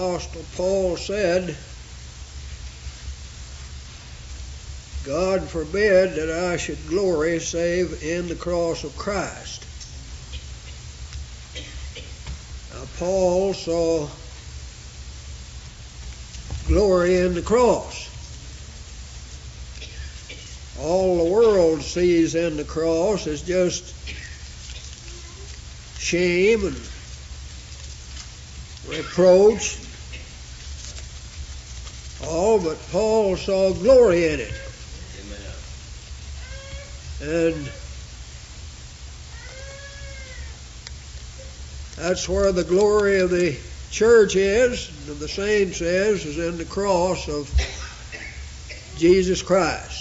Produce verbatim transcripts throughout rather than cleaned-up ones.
Apostle Paul said, God forbid that I should glory save in the cross of Christ. Now, Paul saw glory in the cross. All the world sees in the cross is just shame and reproach, all, but Paul saw glory in it. Amen. And that's where the glory of the church is, and of the saints is, is in the cross of Jesus Christ.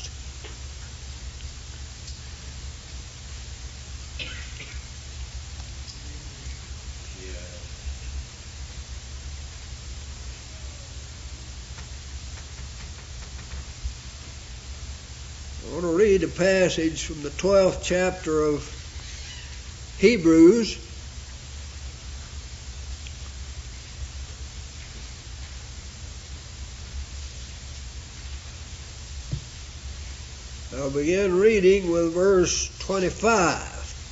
I want to read a passage from the twelfth chapter of Hebrews. I'll begin reading with verse twenty-five.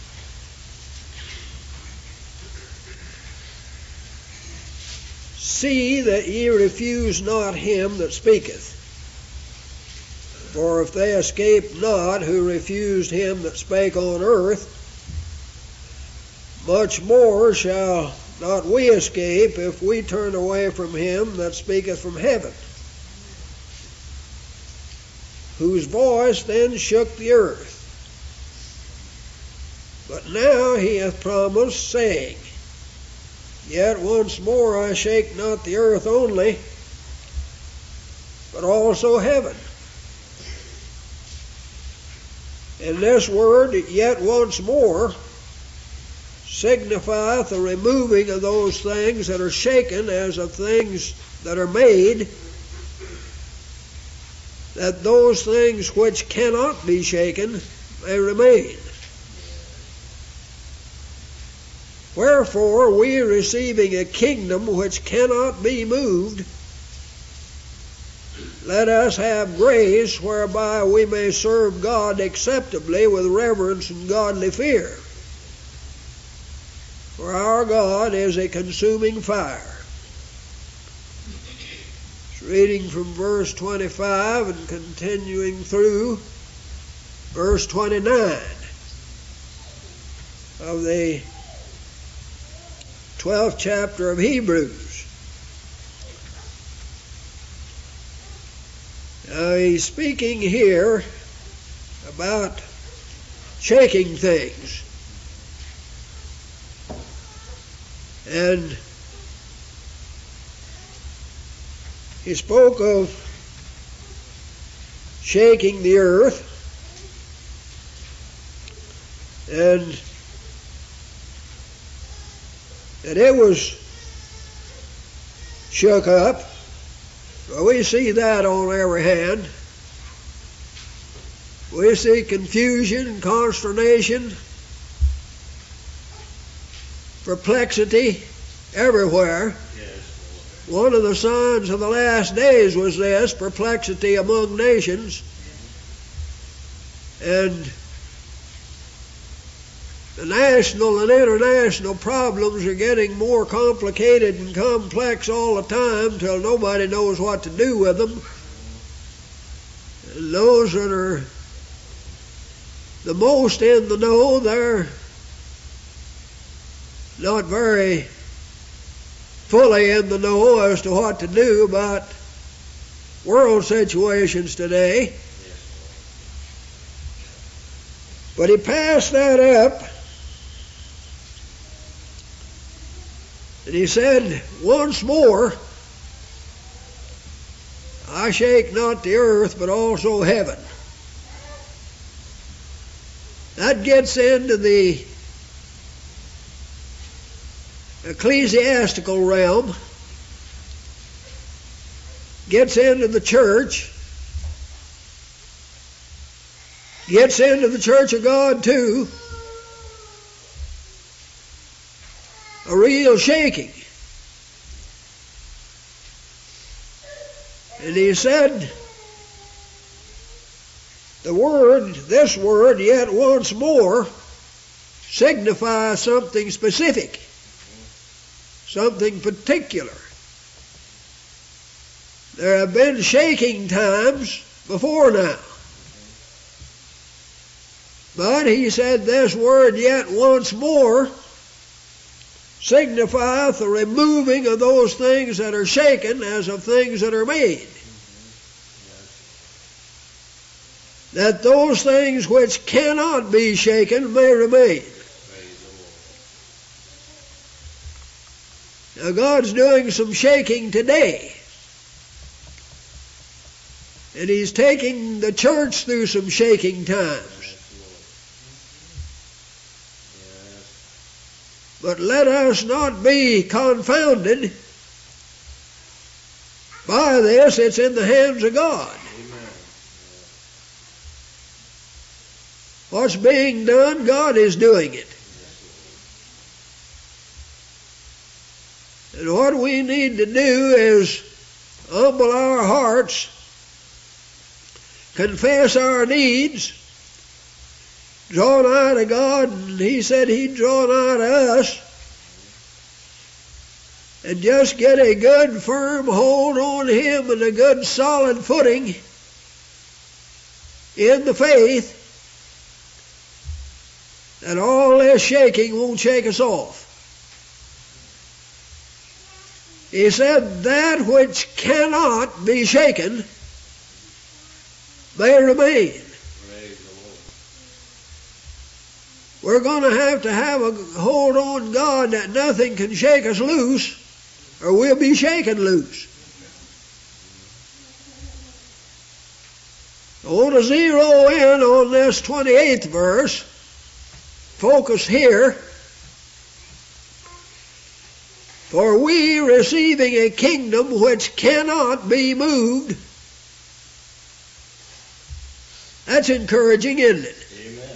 See that ye refuse not him that speaketh. For if they escape not who refused him that spake on earth, much more shall not we escape if we turn away from him that speaketh from heaven, whose voice then shook the earth. But now he hath promised, saying, Yet once more I shake not the earth only, but also heaven. And this word, yet once more, signifieth the removing of those things that are shaken as of things that are made, that those things which cannot be shaken may remain. Wherefore we, receiving a kingdom which cannot be moved, let us have grace whereby we may serve God acceptably with reverence and godly fear. For our God is a consuming fire. It's reading from verse twenty-five and continuing through verse twenty-nine of the twelfth chapter of Hebrews. Now he's speaking here about shaking things. And he spoke of shaking the earth, and that it was shook up. Well, we see that on every hand. We see confusion and consternation, perplexity everywhere. Yes. One of the signs of the last days was this, perplexity among nations. And the national and international problems are getting more complicated and complex all the time till nobody knows what to do with them. And those that are the most in the know, they're not very fully in the know as to what to do about world situations today. But he passed that up. And he said, once more, I shake not the earth, but also heaven. That gets into the ecclesiastical realm, gets into the church, gets into the church of God too. A real shaking. And he said, the word, this word, yet once more, signifies something specific, something particular. There have been shaking times before now. But he said, this word, yet once more, signifieth the removing of those things that are shaken as of things that are made. That those things which cannot be shaken may remain. Now God's doing some shaking today. And He's taking the church through some shaking times. But let us not be confounded by this. It's in the hands of God. What's being done, God is doing it. And what we need to do is humble our hearts, confess our needs, draw nigh to God, and He said He'd draw nigh to us, and just get a good firm hold on Him and a good solid footing in the faith, that all this shaking won't shake us off. He said, that which cannot be shaken may remain. We're going to have to have a hold on God that nothing can shake us loose, or we'll be shaken loose. I want to zero in on this twenty-eighth verse. Focus here. For we, receiving a kingdom which cannot be moved. That's encouraging, isn't it? Amen.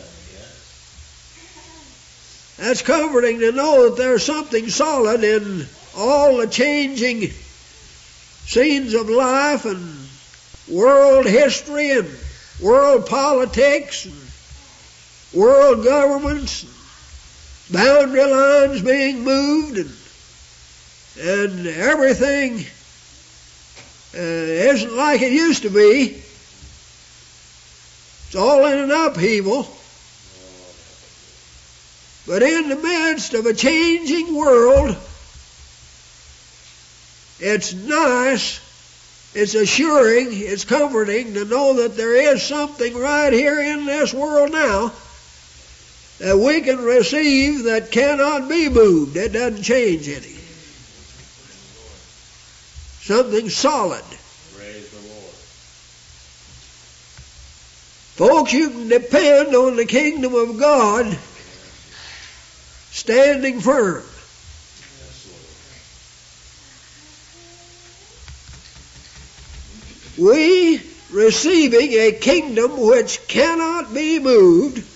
Yes. That's comforting to know that there's something solid in all the changing scenes of life and world history and world politics and world governments, boundary lines being moved, and, and everything uh, isn't like it used to be. It's all in an upheaval. But in the midst of a changing world, it's nice, it's assuring, it's comforting to know that there is something right here in this world now that we can receive that cannot be moved. It doesn't change any. Something solid. Praise the Lord. Folks, you can depend on the kingdom of God standing firm. Yes, Lord. We, receiving a kingdom which cannot be moved,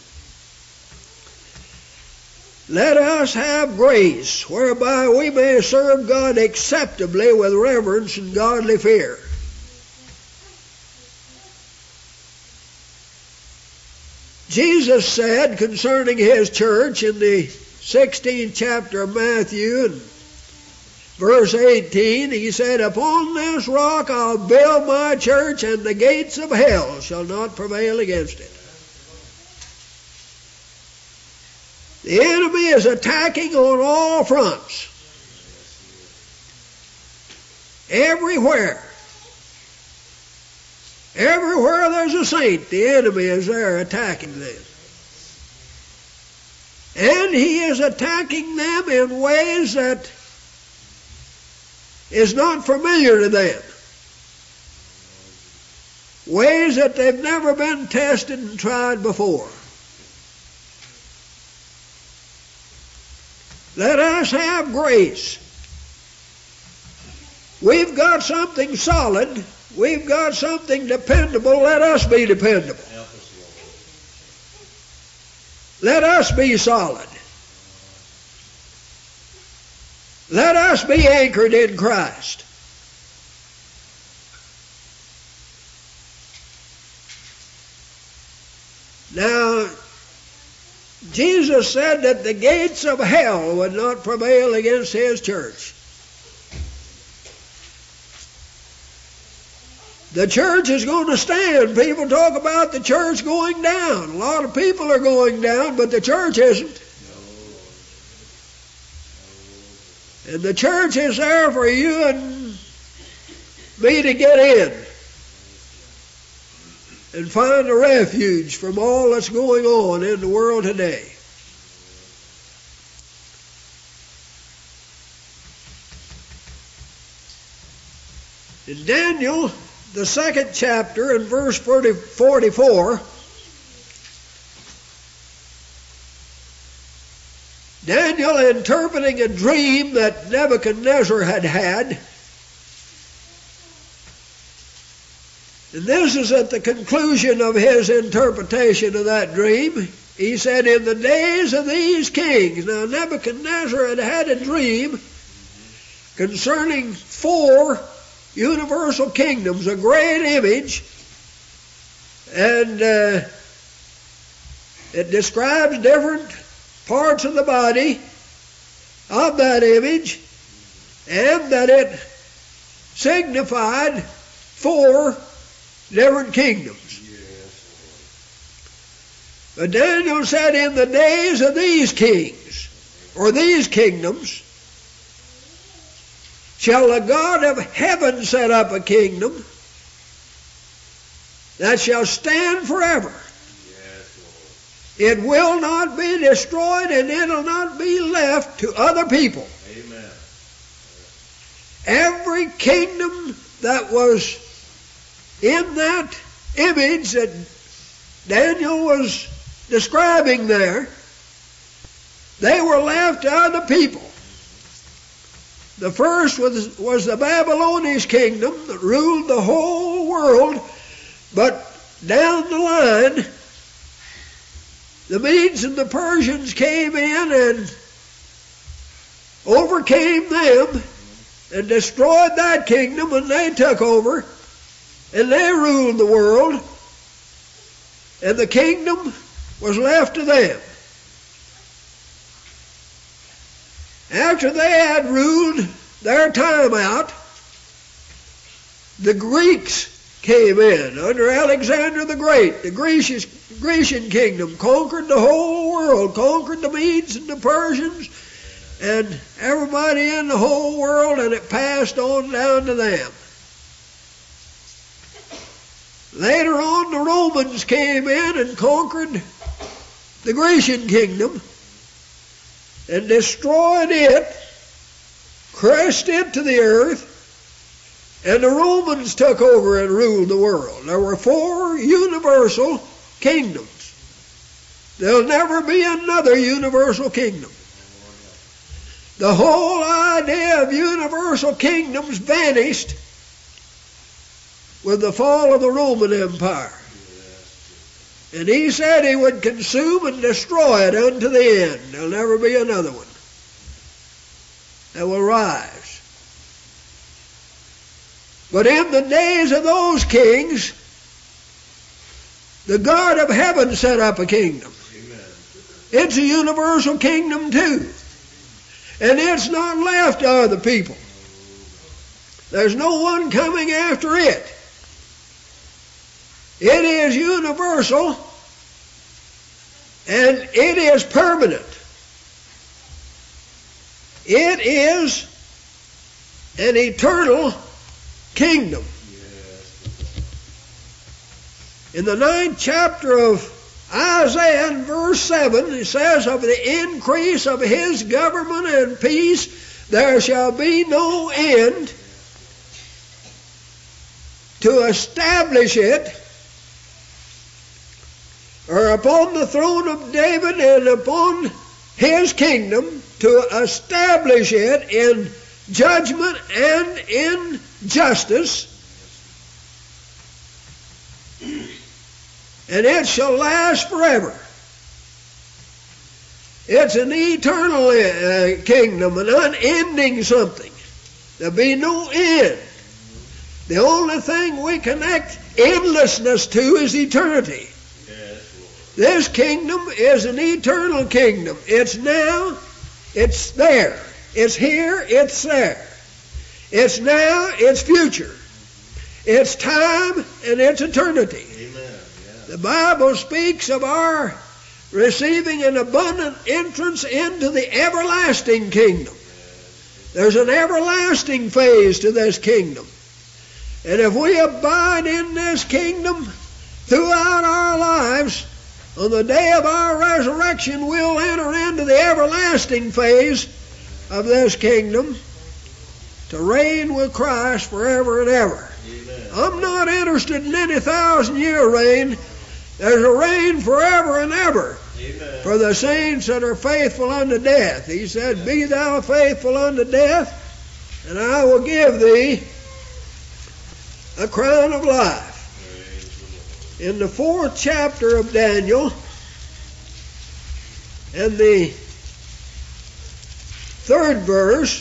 let us have grace whereby we may serve God acceptably with reverence and godly fear. Jesus said concerning His church in the sixteenth chapter of Matthew and verse eighteen, He said, upon this rock I'll build my church, and the gates of hell shall not prevail against it. The enemy is attacking on all fronts. Everywhere. Everywhere there's a saint, the enemy is there attacking them. And he is attacking them in ways that is not familiar to them. Ways that they've never been tested and tried before. Let us have grace. We've got something solid. We've got something dependable. Let us be dependable. Let us be solid. Let us be anchored in Christ. Now, Jesus said that the gates of hell would not prevail against His church. The church is going to stand. People talk about the church going down. A lot of people are going down, but the church isn't. And the church is there for you and me to get in and find a refuge from all that's going on in the world today. In Daniel, the second chapter, in verse forty-four, Daniel, interpreting a dream that Nebuchadnezzar had had, and this is at the conclusion of his interpretation of that dream. He said, in the days of these kings. Now, Nebuchadnezzar had had a dream concerning four universal kingdoms, a great image, and uh, it describes different parts of the body of that image, and that it signified four different kingdoms. But Daniel said, in the days of these kings, or these kingdoms, shall the God of heaven set up a kingdom that shall stand forever. It will not be destroyed, and it will not be left to other people. Amen. Every kingdom that was in that image that Daniel was describing there, they were left to other people. The first was, was the Babylonian kingdom that ruled the whole world, but down the line, the Medes and the Persians came in and overcame them and destroyed that kingdom, and they took over and they ruled the world, and the kingdom was left to them. After they had ruled their time out, the Greeks came in under Alexander the Great. The Grecian, Grecian kingdom conquered the whole world, conquered the Medes and the Persians and everybody in the whole world, and it passed on down to them. Later on, the Romans came in and conquered the Grecian kingdom and destroyed it, crushed it to the earth, and the Romans took over and ruled the world. There were four universal kingdoms. There'll never be another universal kingdom. The whole idea of universal kingdoms vanished with the fall of the Roman Empire. And he said he would consume and destroy it unto the end. There'll never be another one that will rise. But in the days of those kings, the God of heaven set up a kingdom. Amen. It's a universal kingdom too. And it's not left to other people. There's no one coming after it. It is universal, and it is permanent. It is an eternal kingdom. In the ninth chapter of Isaiah, in verse seven, it says, of the increase of his government and peace there shall be no end, to establish it, or upon the throne of David and upon his kingdom, to establish it in judgment and in justice, and it shall last forever. It's an eternal uh, kingdom, an unending something. There'll be no end. The only thing we connect endlessness to is eternity. Yes, This kingdom is an eternal kingdom. It's now, it's there. It's here, it's there. It's now, it's future. It's time, and it's eternity. Amen. Yeah. The Bible speaks of our receiving an abundant entrance into the everlasting kingdom. There's an everlasting phase to this kingdom. And if we abide in this kingdom throughout our lives, on the day of our resurrection, we'll enter into the everlasting phase of this kingdom to reign with Christ forever and ever. Amen. I'm not interested in any thousand-year reign. There's a reign forever and ever. Amen. For the saints that are faithful unto death. He said, be thou faithful unto death, and I will give thee a crown of life. In the fourth chapter of Daniel, and the third verse,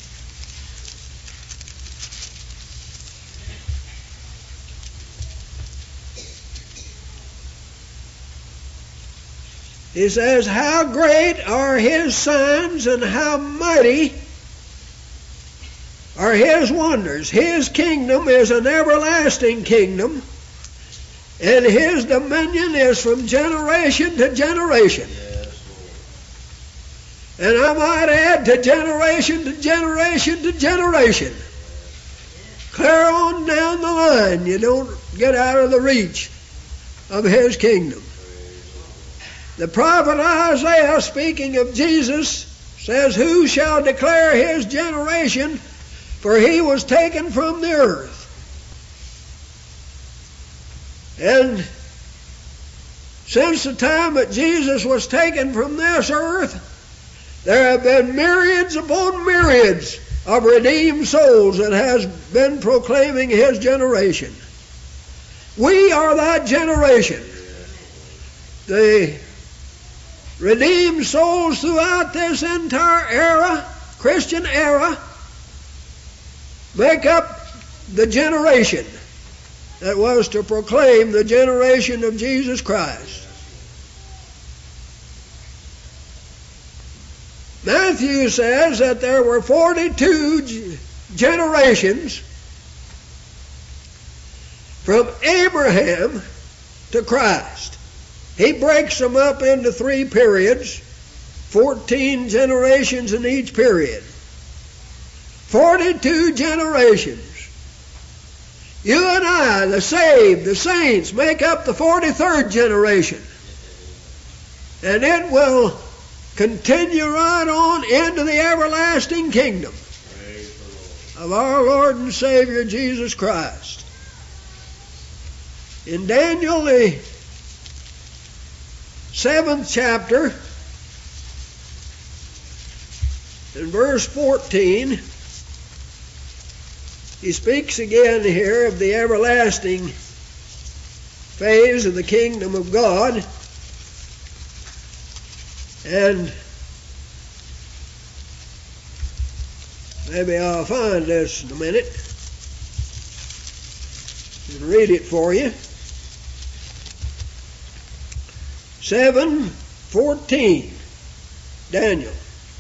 he says, how great are his signs and how mighty are his wonders. His kingdom is an everlasting kingdom, and his dominion is from generation to generation. Yes, And I might add, to generation to generation to generation. Clear on down the line. You don't get out of the reach of his kingdom. The prophet Isaiah, speaking of Jesus, says, who shall declare his generation? For he was taken from the earth. And since the time that Jesus was taken from this earth, there have been myriads upon myriads of redeemed souls that has been proclaiming his generation. We are that generation. The redeemed souls throughout this entire era, Christian era, make up the generation that was to proclaim the generation of Jesus Christ. Matthew says that there were forty-two generations from Abraham to Christ. He breaks them up into three periods, fourteen generations in each period. forty-two generations. You and I, the saved, the saints, make up the forty-third generation. And it will continue right on into the everlasting kingdom of our Lord and Savior Jesus Christ. In Daniel, the seventh chapter, in verse fourteen, he speaks again here of the everlasting phase of the kingdom of God. And maybe I'll find this in a minute and read it for you. seven fourteen, Daniel.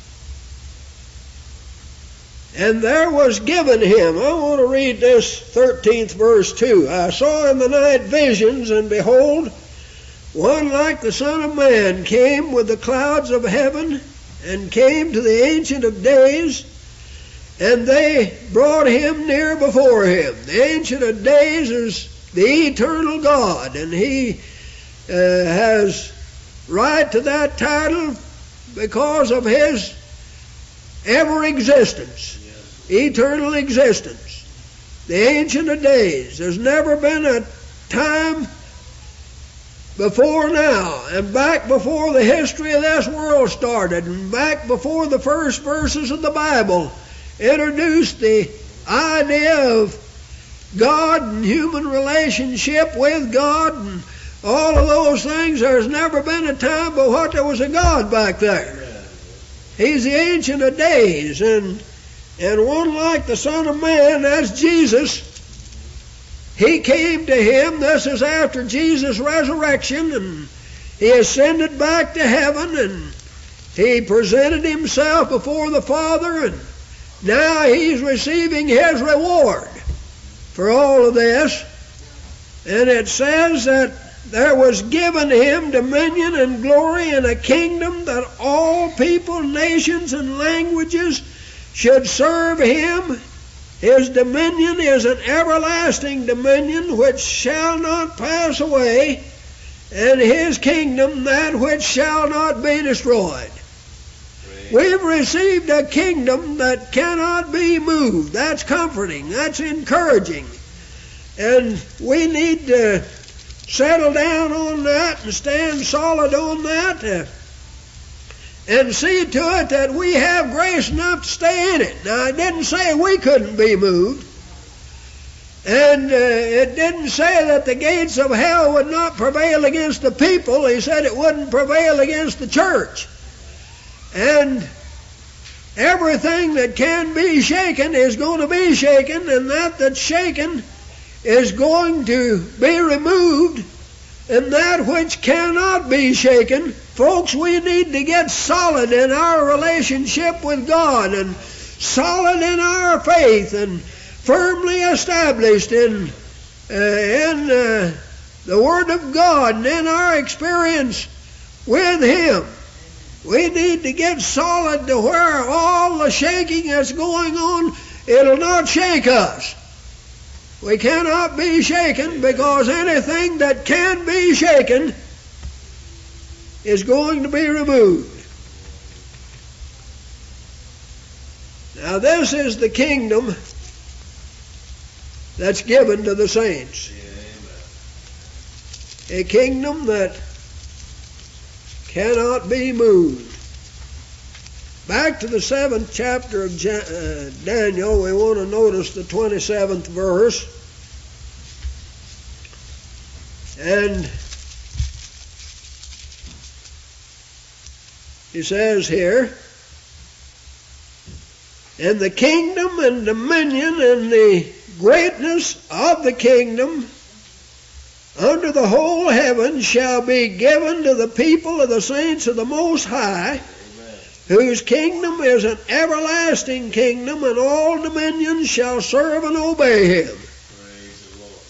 And there was given him, I want to read this thirteenth verse too. I saw in the night visions, and behold, one like the Son of Man came with the clouds of heaven, and came to the Ancient of Days, and they brought him near before him. The Ancient of Days is the eternal God, and he uh, has right to that title because of his ever existence, yes. Eternal existence. The Ancient of Days. There's never been a time before now, and back before the history of this world started, and back before the first verses of the Bible introduced the idea of God and human relationship with God and all of those things. There's never been a time but what there was a God back there. He's the Ancient of Days, and and one like the Son of Man, that's Jesus. He came to him, this is after Jesus' resurrection, and He ascended back to heaven, and he presented himself before the Father, and now he's receiving his reward for all of this. And it says that there was given him dominion and glory and a kingdom, that all people, nations, and languages should serve him. His dominion is an everlasting dominion which shall not pass away, and his kingdom that which shall not be destroyed. We've received a kingdom that cannot be moved. That's comforting. That's encouraging. And we need to settle down on that and stand solid on that uh, and see to it that we have grace enough to stay in it. Now, it didn't say we couldn't be moved. And uh, it didn't say that the gates of hell would not prevail against the people. He said it wouldn't prevail against the church. And everything that can be shaken is going to be shaken, and that that's shaken is going to be removed, and that which cannot be shaken. Folks, we need to get solid in our relationship with God, and solid in our faith, and firmly established in, uh, in uh, the Word of God, and in our experience with Him. We need to get solid to where all the shaking that's going on, it'll not shake us. We cannot be shaken, because anything that can be shaken is going to be removed. Now, this is the kingdom that's given to the saints. A kingdom that cannot be moved. Back to the seventh chapter of Daniel, we want to notice the twenty-seventh verse. And he says here, and the kingdom and dominion and the greatness of the kingdom under the whole heaven shall be given to the people of the saints of the Most High, Amen. Whose kingdom is an everlasting kingdom, and all dominions shall serve and obey him. Praise the Lord.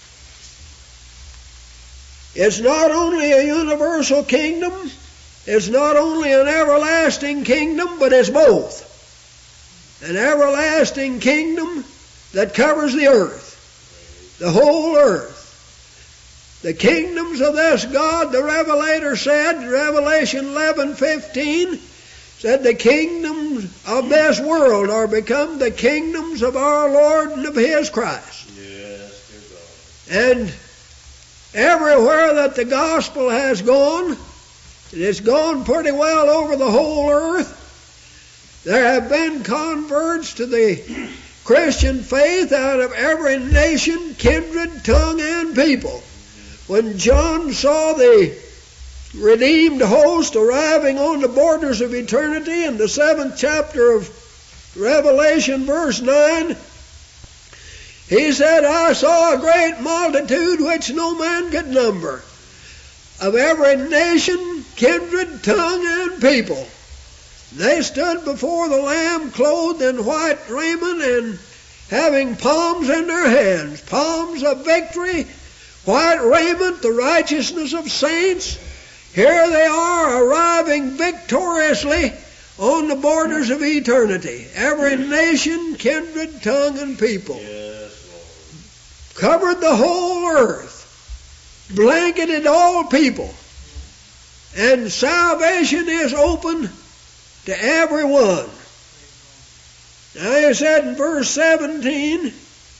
It's not only a universal kingdom, it's not only an everlasting kingdom, but it's both. An everlasting kingdom that covers the earth, the whole earth. The kingdoms of this God, the Revelator said, Revelation eleven fifteen, said the kingdoms of this world are become the kingdoms of our Lord and of His Christ. Yes, dear God. And everywhere that the gospel has gone, and it's gone pretty well over the whole earth, there have been converts to the Christian faith out of every nation, kindred, tongue, and people. When John saw the redeemed host arriving on the borders of eternity in the seventh chapter of Revelation, verse nine, he said, I saw a great multitude which no man could number, of every nation, kindred, tongue, and people. They stood before the Lamb clothed in white raiment and having palms in their hands, palms of victory, white raiment, the righteousness of saints. Here they are arriving victoriously on the borders of eternity. Every nation, kindred, tongue, and people. Yes, covered the whole earth. Blanketed all people. And salvation is open to everyone. Now he said in verse seventeen,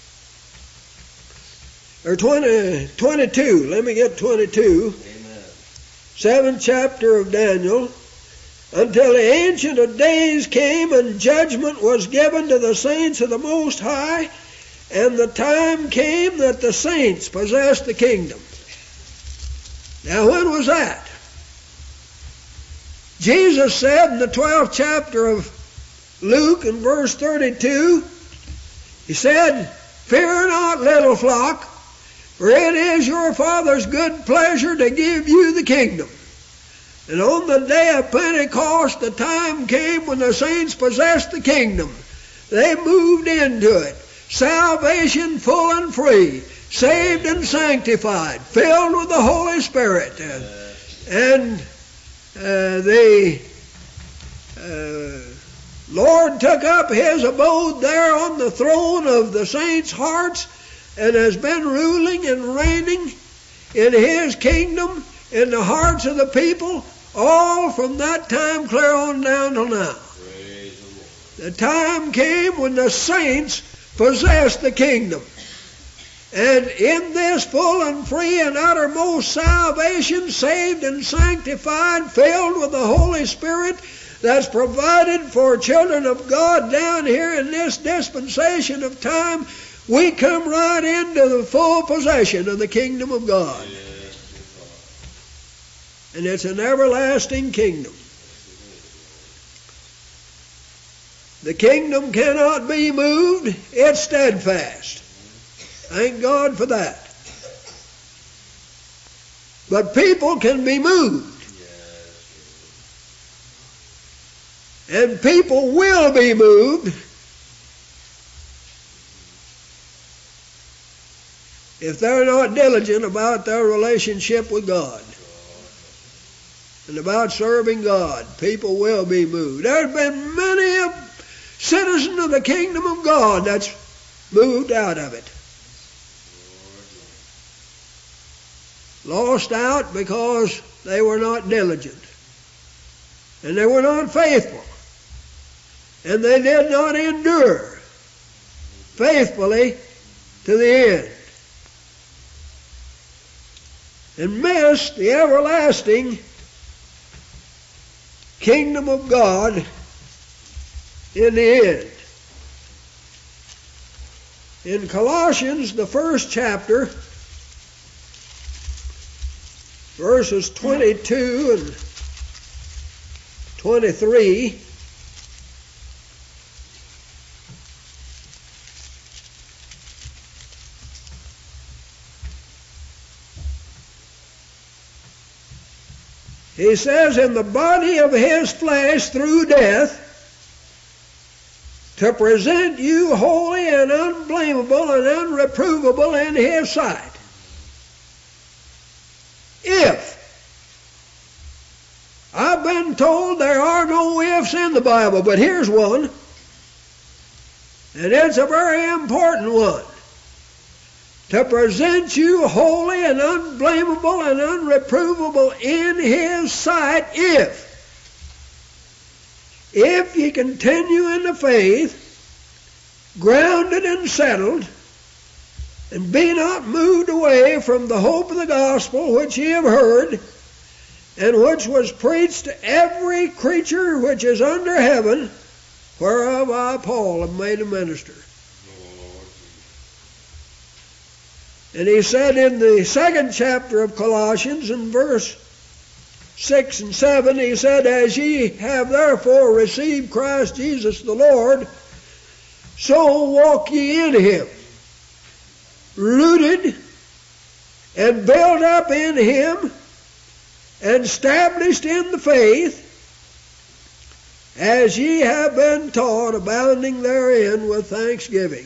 or twenty, twenty-two, let me get twenty-two. Amen. Seventh chapter of Daniel. Until the Ancient of Days came and judgment was given to the saints of the Most High, and the time came that the saints possessed the kingdom. Now when was that? Jesus said in the twelfth chapter of Luke in verse thirty-two, He said, Fear not, little flock, for it is your Father's good pleasure to give you the kingdom. And on the day of Pentecost, the time came when the saints possessed the kingdom. They moved into it. Salvation full and free. Saved and sanctified. Filled with the Holy Spirit. And, and uh, the uh, Lord took up His abode there on the throne of the saints' hearts and has been ruling and reigning in His kingdom in the hearts of the people all from that time clear on down till now. The time came when the saints possessed the kingdom. And in this full and free and uttermost salvation, saved and sanctified, filled with the Holy Spirit, that's provided for children of God down here in this dispensation of time, we come right into the full possession of the kingdom of God. And it's an everlasting kingdom. The kingdom cannot be moved. It's steadfast. Thank God for that. But people can be moved. And people will be moved if they're not diligent about their relationship with God and about serving God. People will be moved. There's been many a citizen of the kingdom of God that's moved out of it. Lost out because they were not diligent. And they were not faithful. And they did not endure faithfully to the end. And missed the everlasting kingdom of God in the end. In Colossians, the first chapter, verses twenty-two and twenty-three, he says, in the body of His flesh through death, to present you holy and unblameable and unreprovable in His sight. If. I've been told there are no ifs in the Bible, but here's one. And it's a very important one. To present you holy and unblameable and unreprovable in His sight, if. If ye continue in the faith, grounded and settled, and be not moved away from the hope of the gospel which ye have heard, and which was preached to every creature which is under heaven, whereof I, Paul, am made a minister. And he said in the second chapter of Colossians, in verse six and seven, he said, as ye have therefore received Christ Jesus the Lord, so walk ye in Him, rooted and built up in Him, and established in the faith, as ye have been taught, abounding therein with thanksgiving.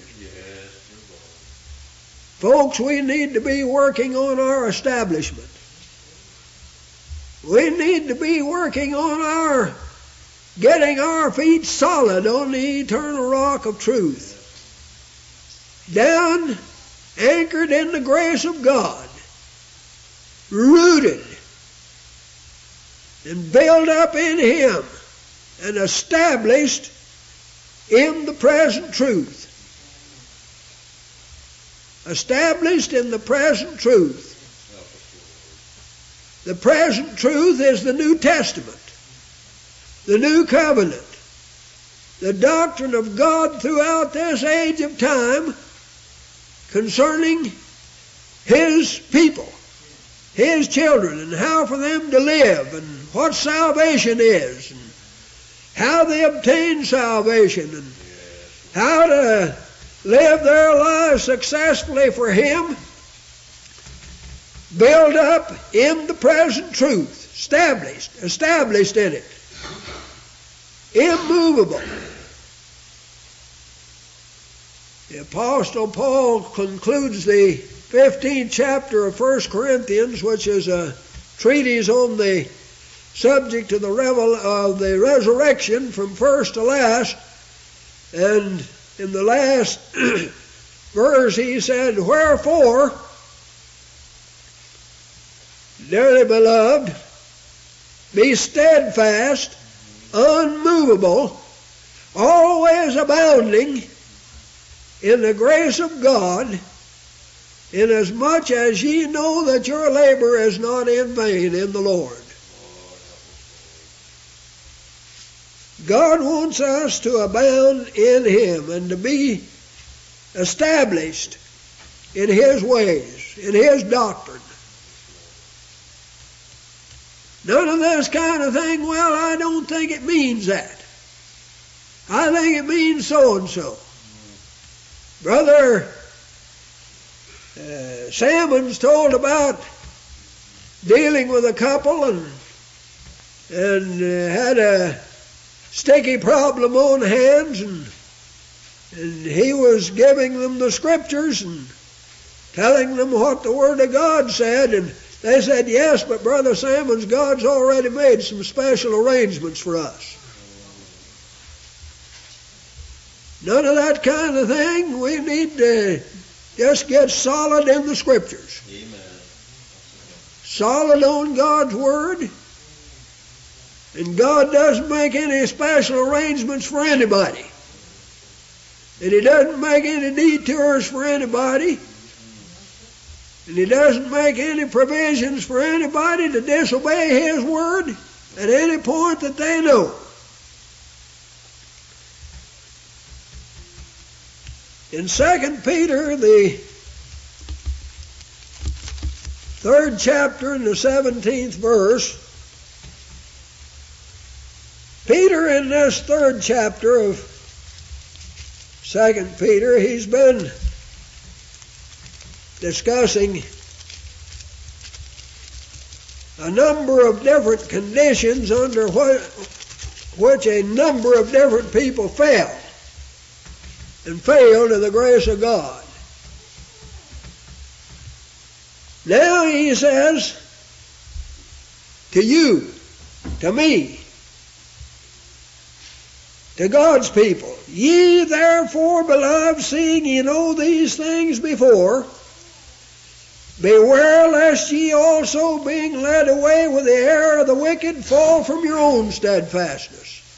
Folks, we need to be working on our establishment. We need to be working on our getting our feet solid on the eternal rock of truth. Down, anchored in the grace of God. Rooted and built up in Him and established in the present truth. Established in the present truth. The present truth is the New Testament, the New Covenant, the doctrine of God throughout this age of time concerning His people, His children, and how for them to live, and what salvation is, and how they obtain salvation, and how to live their lives successfully for Him, build up in the present truth. established, established in it. Immovable. The Apostle Paul concludes the fifteenth chapter of First Corinthians, which is a treatise on the subject of the, revel of the resurrection from first to last. And in the last verse he said, "Wherefore, dearly beloved, be steadfast, unmovable, always abounding in the grace of God, inasmuch as ye know that your labor is not in vain in the Lord." God wants us to abound in Him and to be established in His ways, in His doctrine. None of this kind of thing, well, I don't think it means that. I think it means so-and-so. Brother uh, Salmon's told about dealing with a couple and, and uh, had a sticky problem on hands, and, and he was giving them the scriptures and telling them what the Word of God said, and they said, "Yes, but Brother Salmon's God's already made some special arrangements for us." None of that kind of thing. We need to just get solid in the Scriptures. Amen. Solid on God's Word. And God doesn't make any special arrangements for anybody. And He doesn't make any detours for anybody. And He doesn't make any provisions for anybody to disobey His Word at any point that they know. In Second Peter, the third chapter and the seventeenth verse, Peter in this third chapter of Second Peter, he's been discussing a number of different conditions under what, which a number of different people fell and failed to the grace of God. Now he says to you, to me, to God's people, "Ye therefore, beloved, seeing ye know these things before, beware lest ye also, being led away with the error of the wicked, fall from your own steadfastness."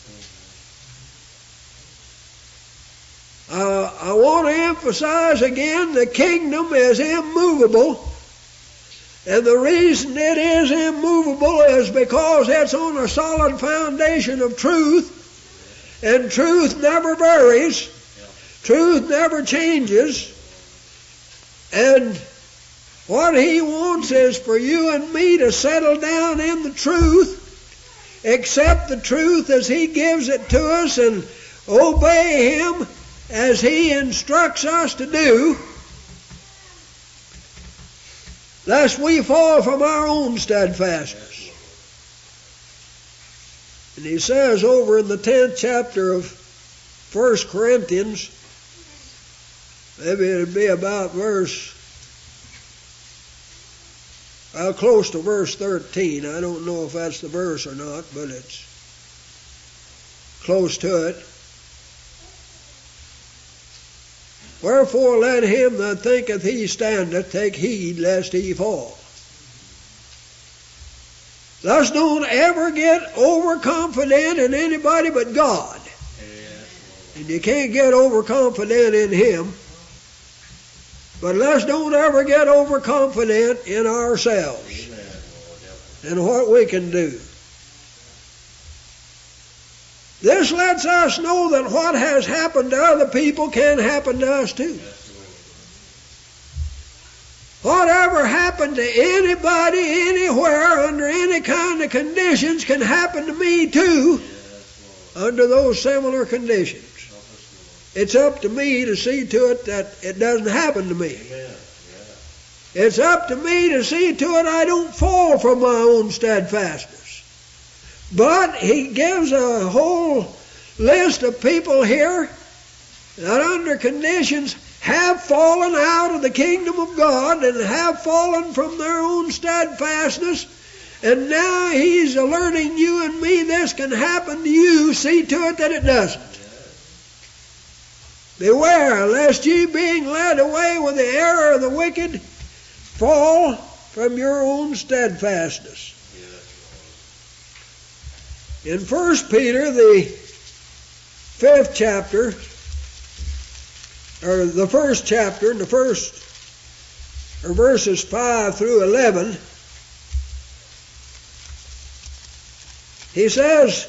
Uh, I want to emphasize again, the kingdom is immovable, and the reason it is immovable is because it's on a solid foundation of truth, and truth never varies, truth never changes, and what He wants is for you and me to settle down in the truth, accept the truth as He gives it to us, and obey Him as He instructs us to do, lest we fall from our own steadfastness. And he says over in the tenth chapter of First Corinthians, maybe it'd be about verse, well, close to verse thirteen. I don't know if that's the verse or not, but it's close to it. "Wherefore let him that thinketh he standeth take heed lest he fall." Thus don't ever get overconfident in anybody but God. And you can't get overconfident in Him. But let's don't ever get overconfident in ourselves and what we can do. This lets us know that what has happened to other people can happen to us too. Whatever happened to anybody, anywhere, under any kind of conditions can happen to me too, under those similar conditions. It's up to me to see to it that it doesn't happen to me. It's up to me to see to it I don't fall from my own steadfastness. But he gives a whole list of people here that under conditions have fallen out of the kingdom of God and have fallen from their own steadfastness. And now he's alerting you and me this can happen to you. See to it that it doesn't. Beware lest ye being led away with the error of the wicked fall from your own steadfastness. In First Peter, the fifth chapter, or the first chapter, in the first, or verses five through eleven, he says,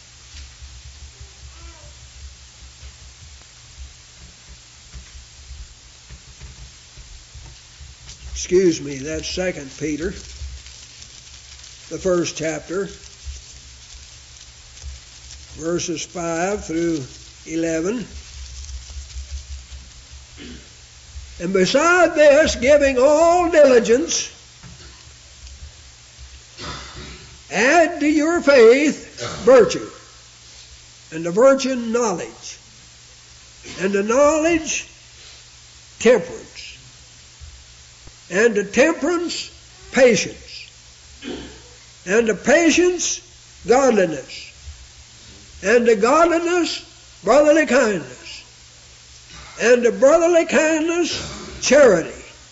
excuse me, that's Second Peter, the first chapter, verses five through eleven. And beside this, giving all diligence, add to your faith virtue, and to virtue knowledge, and to knowledge temperance, and to temperance patience, and to patience godliness, and to godliness brotherly kindness, and to brotherly kindness charity.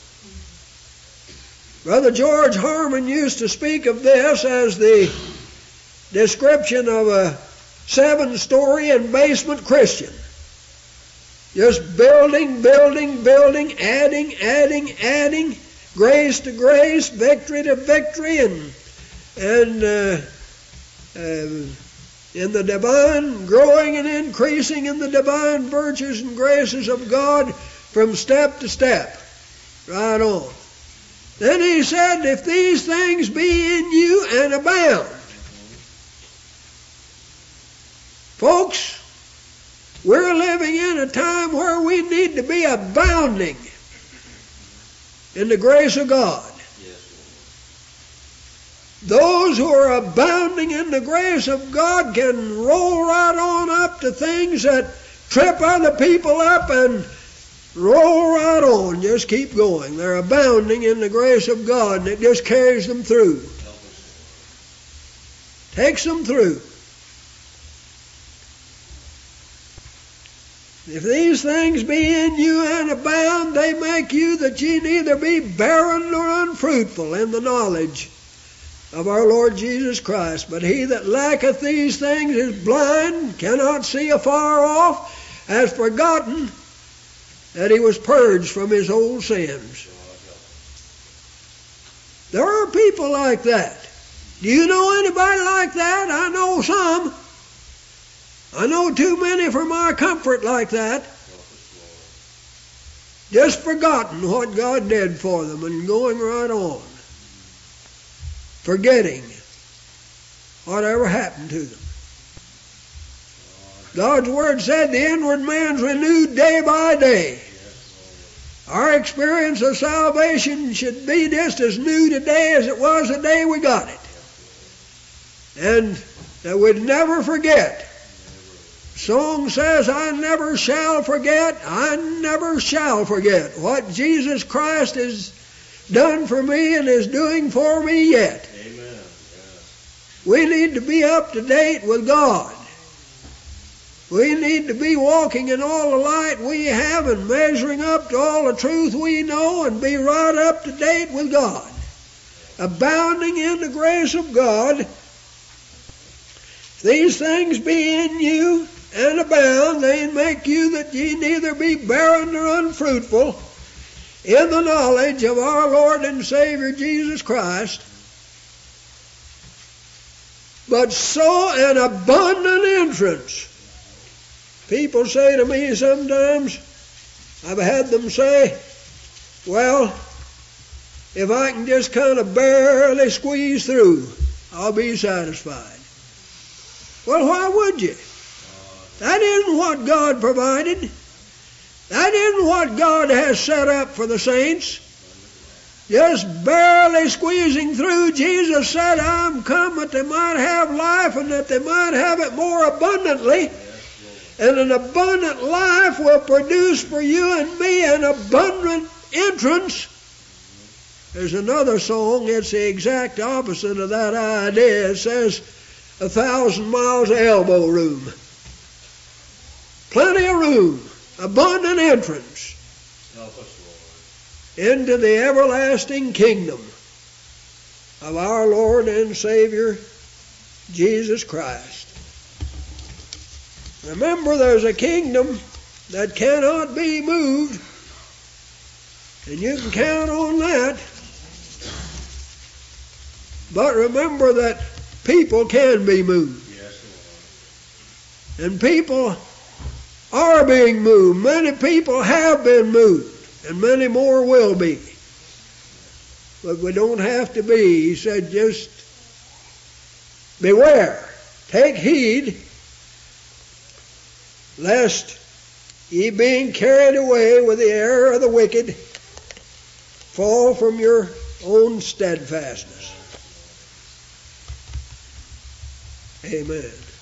Brother George Harmon used to speak of this as the description of a seven-story and basement Christian. Just building, building, building, adding, adding, adding, grace to grace, victory to victory, and and uh, uh, in the divine, growing and increasing in the divine virtues and graces of God from step to step, right on. Then he said, if these things be in you and abound. Folks, we're living in a time where we need to be abounding in the grace of God. Those who are abounding in the grace of God can roll right on up to things that trip other people up and roll right on. Just keep going. They're abounding in the grace of God, and it just carries them through. Takes them through. If these things be in you and abound, they make you that ye neither be barren nor unfruitful in the knowledge of our Lord Jesus Christ. But he that lacketh these things is blind, cannot see afar off, has forgotten that he was purged from his old sins. There are people like that. Do you know anybody like that? I know some. I know too many for my comfort like that. Just forgotten what God did for them and going right on. Forgetting whatever happened to them. God's Word said the inward man's renewed day by day. Our experience of salvation should be just as new today as it was the day we got it. And that we'd never forget. The song says, I never shall forget, I never shall forget what Jesus Christ has done for me and is doing for me yet. Amen. Yes. We need to be up to date with God. We need to be walking in all the light we have and measuring up to all the truth we know and be right up to date with God. Abounding in the grace of God. If these things be in you and abound, they make you that ye neither be barren nor unfruitful in the knowledge of our Lord and Savior Jesus Christ, but so an abundant entrance. People say to me sometimes, I've had them say, well, if I can just kind of barely squeeze through, I'll be satisfied. Well, why would you? That isn't what God provided. That isn't what God has set up for the saints. just barely squeezing through, Jesus said, I'm come that they might have life and that they might have it more abundantly. And an abundant life will produce for you and me an abundant entrance. There's another song, it's the exact opposite of that idea. It says, a thousand miles of elbow room. Plenty of room. Abundant entrance. Help us, Lord. Into the everlasting kingdom of our Lord and Savior, Jesus Christ. Remember, there's a kingdom that cannot be moved, and you can count on that. But remember that people can be moved. Yes, Lord. And people are being moved. Many people have been moved, and many more will be. But we don't have to be. He said, just beware, take heed, lest ye being carried away with the error of the wicked fall from your own steadfastness. Amen.